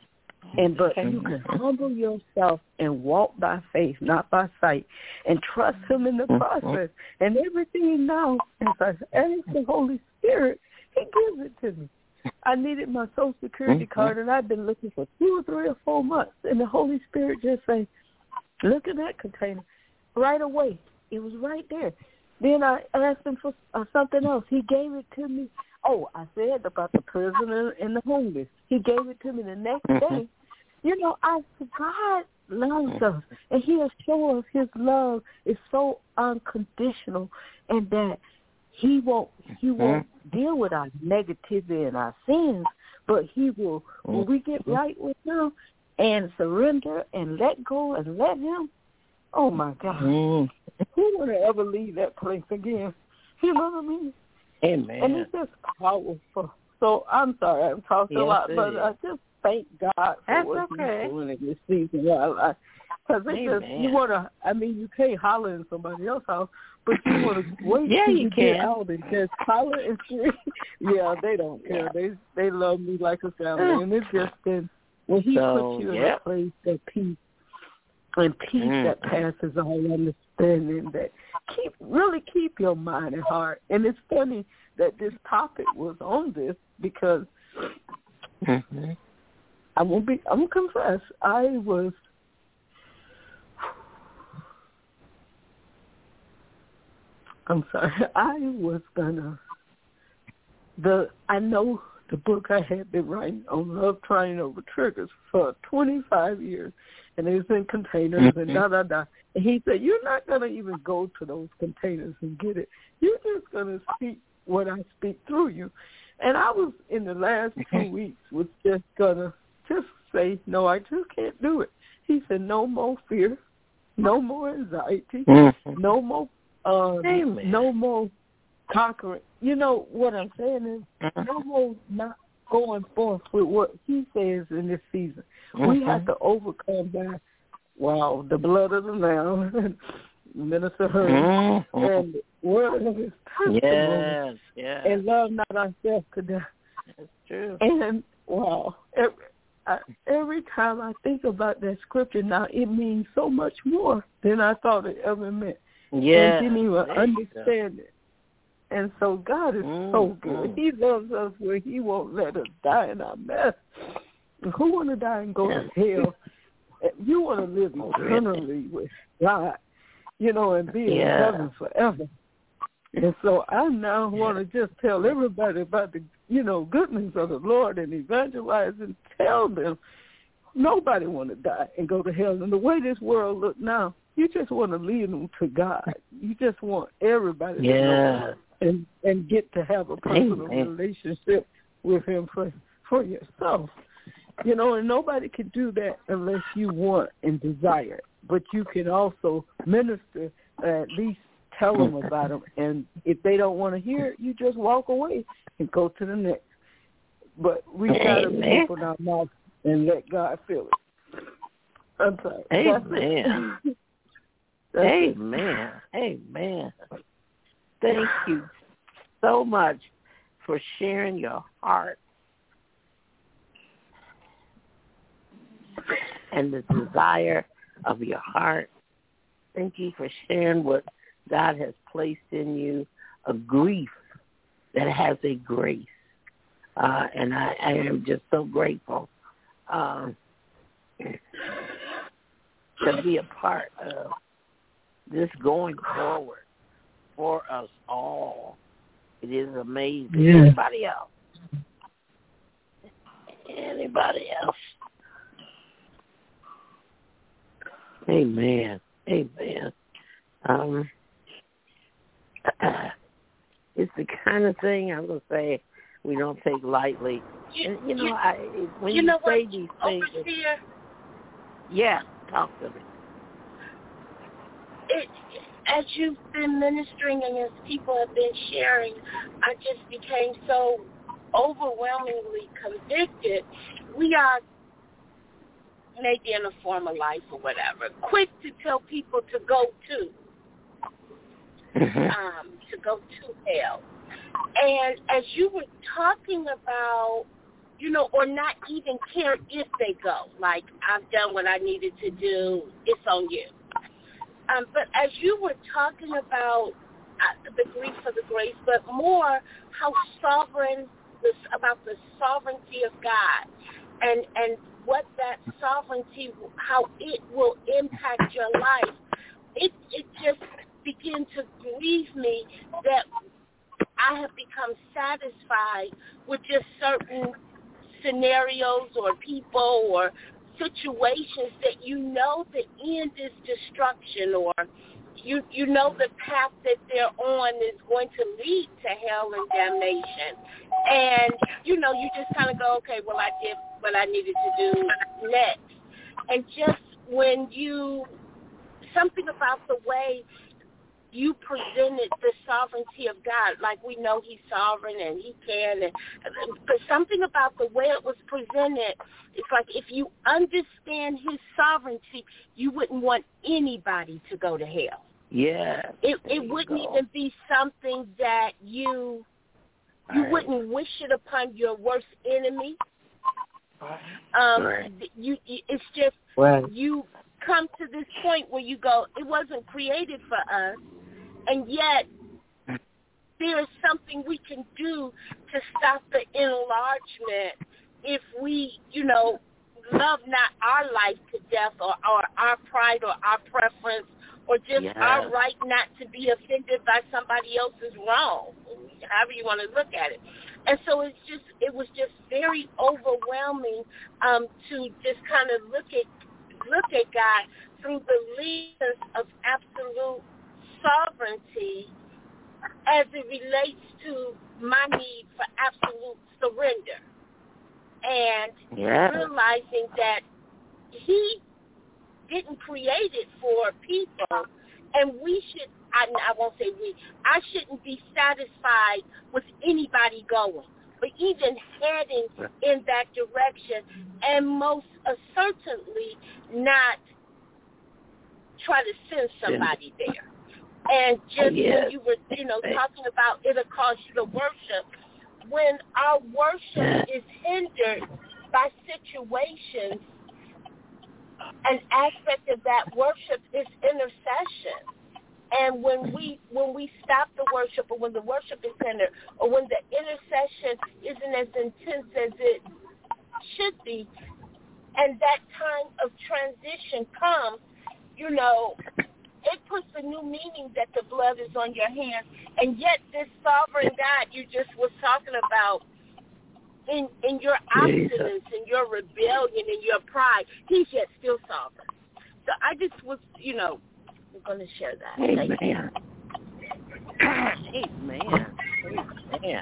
but you can humble yourself and walk by faith, not by sight, and trust him in the process. And everything now, as I ask the Holy Spirit, he gives it to me. I needed my Social Security card, and I've been looking for 2 or 3 or 4 months. And the Holy Spirit just say, look at that container. Right away. It was right there. Then I asked him for something else. He gave it to me. Oh, I said about the prisoner and the homeless. He gave it to me the next day. You know, God loves us, and he'll show us his love is so unconditional, and that he won't deal with our negativity and our sins, but he will, when we get right with him and surrender and let go and let him, oh, my God. Who would ever leave that place again? You know what I mean? Amen. And it's just powerful. So I'm sorry I'm talking a lot, but I just thank God for what he's doing in this season. Because it's just, you want to, I mean, you can't holler in somebody else's house, but you want to wait till you get out and just holler and scream. They don't care. They love me like a family. And it's just been, when he puts you in a place of peace, and peace that passes all understanding, that keep your mind and heart. And it's funny that this topic was on this, because I'm gonna confess, I'm sorry, I was gonna, I know the book I had been writing on Love Triumphs Over Triggers for 25 years, and it was in containers and da-da-da. And he said, you're not going to even go to those containers and get it. You're just going to speak what I speak through you. And I was, in the last 2 weeks, was just going to just say, no, I just can't do it. He said, no more fear, no more anxiety, no more no more conquering. You know what I'm saying is no more not going forth with what he says in this season. We have to overcome by, the blood of the Lamb, Minister Hurd, and the word of his testimony, and love not ourselves to death. That's true. And, every time I think about that scripture now, it means so much more than I thought it ever meant. Yeah. I didn't even understand it. And so God is so good. He loves us where he won't let us die in our mess. Who want to die and go to hell? You want to live eternally with God, and be in heaven forever. And so I now want to just tell everybody about the, goodness of the Lord and evangelize and tell them nobody want to die and go to hell. And the way this world looks now, you just want to lead them to God. You just want everybody to know and get to have a personal relationship with him for yourself. And nobody can do that unless you want and desire it. But you can also minister, at least tell them about them. And if they don't want to hear it, you just walk away and go to the next. But we got to open our mouth and let God feel it. I'm sorry. Amen. Amen. Amen. Thank you so much for sharing your heart and the desire of your heart. Thank you for sharing what God has placed in you, a grief that has a grace. And I am just so grateful to be a part of this going forward for us all. It is amazing. Yeah. Anybody else? Amen. Amen. It's the kind of thing I'm going to say we don't take lightly. When you say these things, talk to me. As you've been ministering and as people have been sharing, I just became so overwhelmingly convicted. We are, maybe in a former life or whatever, quick to tell people to go to hell. And as you were talking about, or not even care if they go, like, I've done what I needed to do, it's on you. But as you were talking about the grief for the grace, but more how about the sovereignty of God and what that sovereignty, how it will impact your life, it just began to grieve me that I have become satisfied with just certain scenarios or people or situations that the end is destruction, or you know the path that they're on is going to lead to hell and damnation. And, you just kind of go, okay, well, I did what I needed to do next. And just when something about the way you presented the sovereignty of God, like we know he's sovereign and he can, but something about the way it was presented, it's like if you understand his sovereignty, you wouldn't want anybody to go to hell. Yeah. It wouldn't even be something that you wouldn't wish it upon your worst enemy. It's just you come to this point where you go, it wasn't created for us, and yet there is something we can do to stop the enlargement if we, love not our life to death or our pride or our preference or just our right not to be offended by somebody else's wrong, however you want to look at it. And so it was just very overwhelming to just kind of look at God through the lens of absolute sovereignty as it relates to my need for absolute surrender. And realizing that he didn't create it for people, and we should, I won't say we, I shouldn't be satisfied with anybody going, but even heading in that direction, and most certainly not try to send somebody there. And just when you were, talking about it'll cost you the worship, when our worship is hindered by situations, an aspect of that worship is intercession. And when we stop the worship, or when the worship is hindered, or when the intercession isn't as intense as it should be, and that time of transition comes, it puts a new meaning that the blood is on your hands. And yet this sovereign God you just was talking about, in your obstinance, in your rebellion, in your pride, he's yet still sovereign. So I just was, I'm going to share that. Amen. Amen. Amen.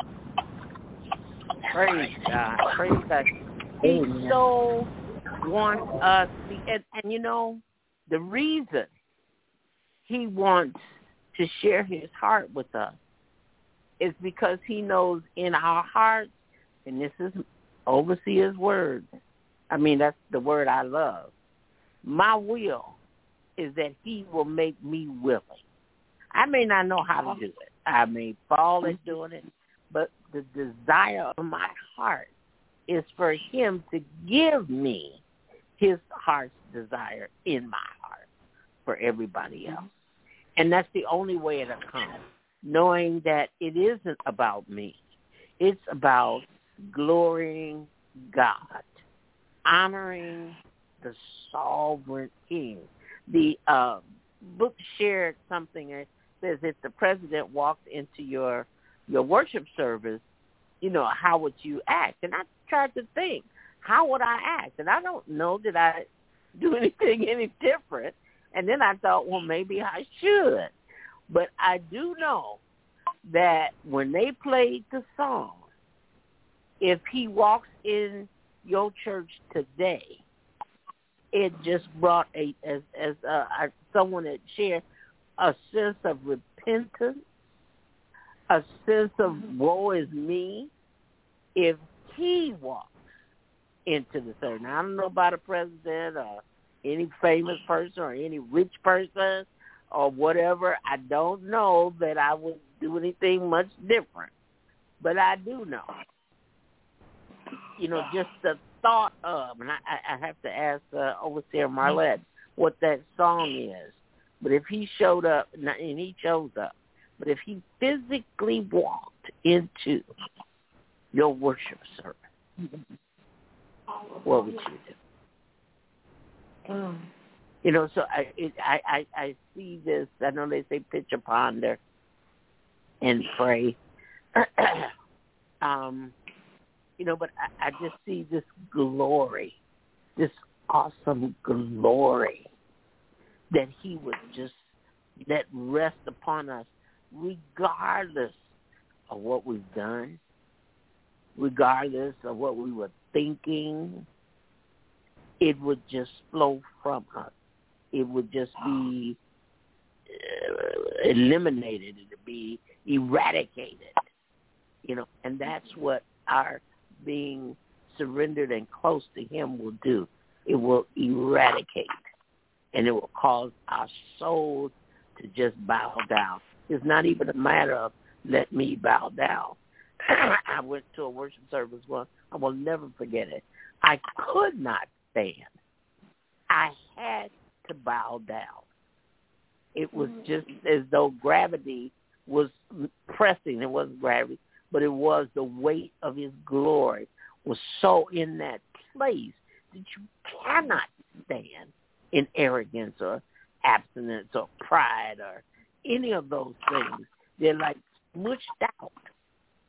Praise God. Praise God. He so wants us, and the reason he wants to share his heart with us is because he knows in our hearts, and this is Overseer's word. I mean, that's the word I love. My will is that he will make me willing. I may not know how to do it. I may fall at doing it, but the desire of my heart is for him to give me his heart's desire in my heart for everybody else. And that's the only way it'll come, knowing that it isn't about me. It's about glorying God, honoring the sovereign king. The book shared something that says if the president walked into your worship service, how would you act? And I tried to think, how would I act? And I don't know that I do anything any different. And then I thought, well, maybe I should. But I do know that when they played the song, if he walks in your church today, it just brought someone had shared, a sense of repentance, a sense of woe is me. If he walks into the service, now I don't know about a president or any famous person or any rich person or whatever. I don't know that I would do anything much different, but I do know, just the thought of, and I have to ask Overseer Marlette what that song is. But if he showed up, and he shows up, but if he physically walked into your worship service, what would you do? So I see this. I know they say picture, ponder, and pray. But I just see this glory, this awesome glory that he would just let rest upon us regardless of what we've done, regardless of what we were thinking. It would just flow from us. It would just be eliminated. It would be eradicated. And that's what our being surrendered and close to him will do. It will eradicate, and it will cause our souls to just bow down. It's not even a matter of let me bow down. I went to a worship service once. I will never forget it. I could not stand. I had to bow down. It was just as though gravity was pressing. It wasn't gravity, but it was the weight of his glory was so in that place that you cannot stand in arrogance or abstinence or pride or any of those things. They're like smushed out.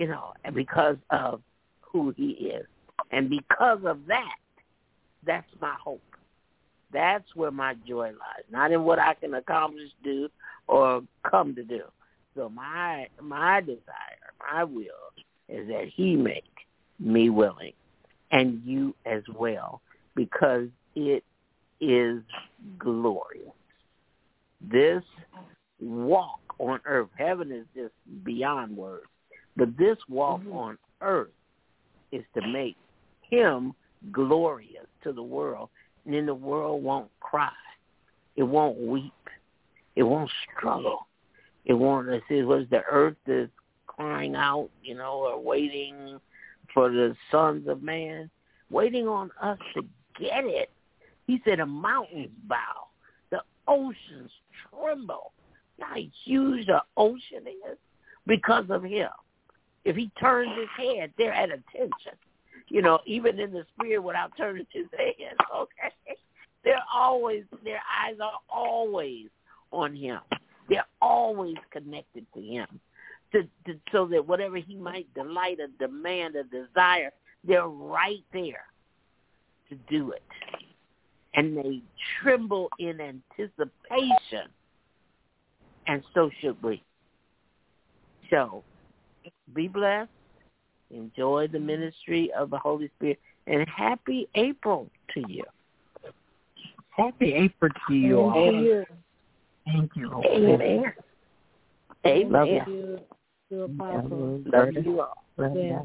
because of who he is. And because of that, that's my hope. That's where my joy lies, not in what I can accomplish, do, or come to do. So my desire, my will, is that he make me willing, and you as well, because it is glorious. This walk on earth, heaven is just beyond words, but this walk on earth is to make him glorious to the world, and then the world won't cry. It won't weep. It won't struggle. It won't, the earth is crying out, or waiting for the sons of man, waiting on us to get it. He said the mountains bow, the oceans tremble. You know how huge the ocean is because of him. If he turns his head, they're at attention. Even in the spirit without turning his head, okay? Their eyes are always on him. They're always connected to him. So that whatever he might delight or demand or desire, they're right there to do it. And they tremble in anticipation. And so should we. So, be blessed. Enjoy the ministry of the Holy Spirit. And happy April to you. Happy April to you all. Thank you. Amen. Amen. Love you. You're powerful. Love you all. Yeah.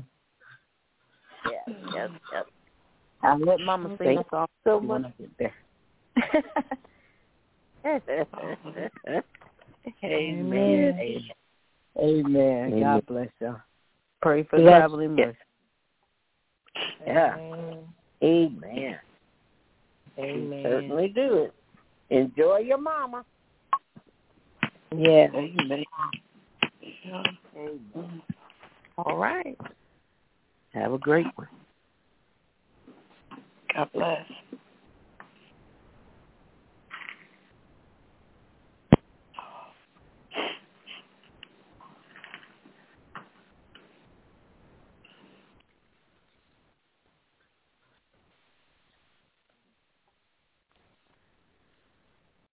Yes. I'll let Mama sing us off so much. Amen. Amen. God bless y'all. Pray for traveling mercy. Yeah. Amen. Amen. Certainly do it. Enjoy your mama. Yeah. Amen. Amen. All right. Have a great one. God bless.